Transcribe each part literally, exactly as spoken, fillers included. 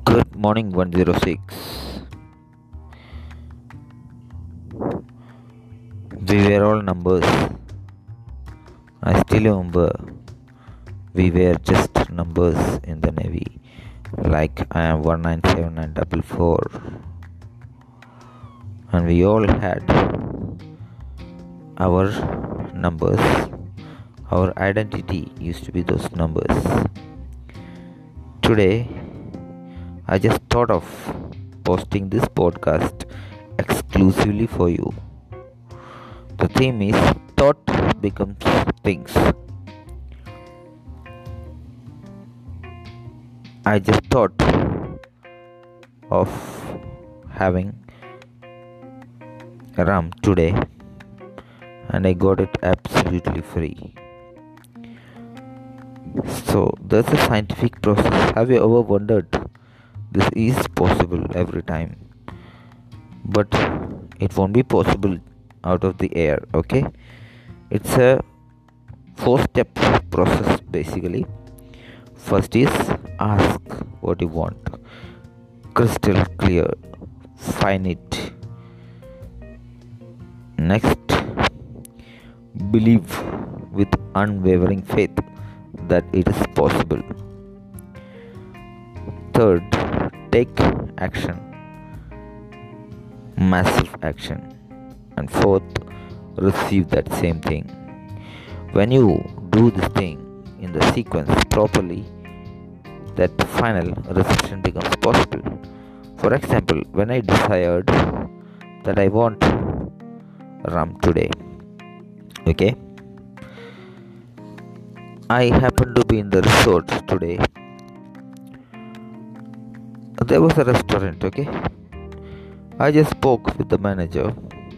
Good morning, one zero six. We were all numbers. I still remember we were just numbers in the Navy. Like I am one nine seven nine four four. And we all had our numbers. Our identity used to be those numbers. Today, I just thought of posting this podcast exclusively for you. The theme is Thought Becomes Things. I just thought of having rum today and I got it absolutely free. So there's a scientific process. Have you ever wondered? This is possible every time, but it won't be possible out of the air. Okay, it's a four step process basically. First is ask what you want, crystal clear, find it. Next, believe with unwavering faith that it is possible. Third, take action, massive action. And fourth, receive that same thing. When you do this thing in the sequence properly, that final reception becomes possible. For example, when I decided that I want rum today, okay, I happened to be in the resort today. There was a restaurant, okay. I just spoke with the manager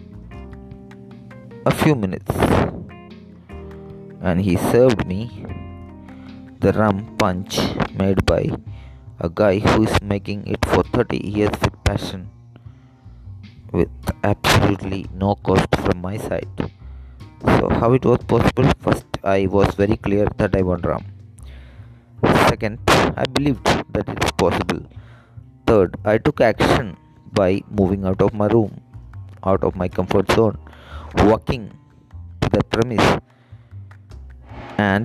a few minutes and he served me the rum punch made by a guy who is making it for thirty years with passion, with absolutely no cost from my side. So how it was possible? First, I was very clear that I want rum. Second, I believed that it is possible. Third, I took action by moving out of my room, out of my comfort zone, walking to the premise and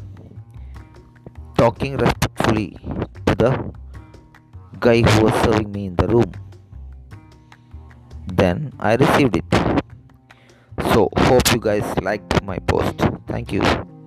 talking respectfully to the guy who was serving me in the room. Then I received it. So hope you guys liked my post. Thank you.